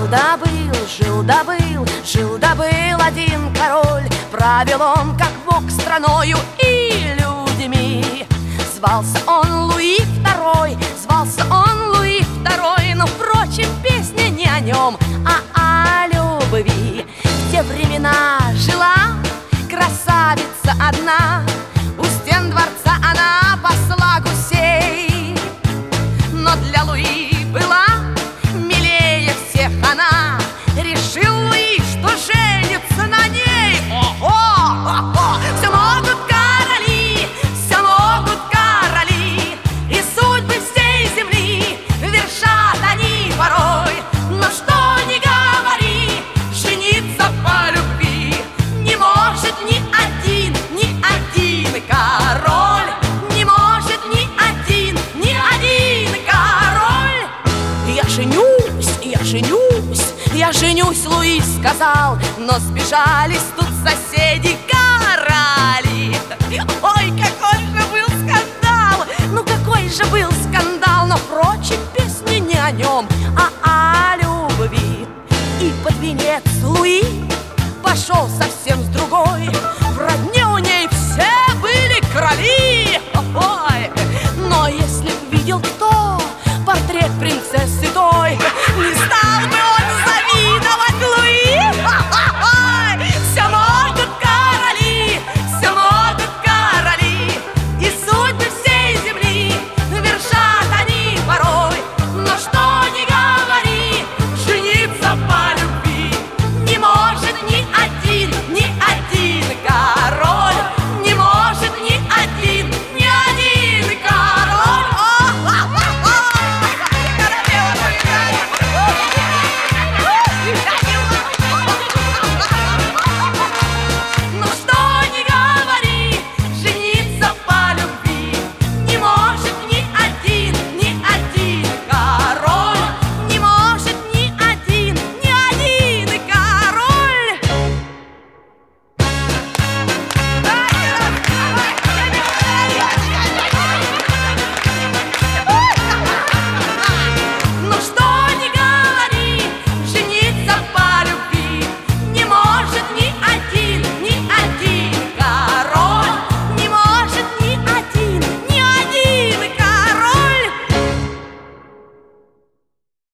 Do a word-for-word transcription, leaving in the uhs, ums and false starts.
да был, жил да был, жил да был один король. Правил он, как бог, страною и людьми. Звался он Луи Второй, звался он Луи Второй. Но, впрочем, песня не о нем, а о любви. В те времена жила красавица одна, у стен дворца она пасла гусей. Но для Луи была милее всех она. Решил Луи, что женится на ней. Ого! Все могут короли, все могут короли, и судьбы всей земли вершат они порой. Но что ни говори, жениться по любви не может ни один, ни один король. Не может ни один, ни один король. Я женюсь, я женюсь, я женюсь, Луи сказал, но сбежались тут соседи короли. Ой, какой же был скандал! Ну какой же был скандал! Но, впрочем, песня не о нем, а о любви. И под венец Луи пошел совсем с другой. В родне у ней все были короли. Ой, но если б видел кто портрет принцессы той, не знаю.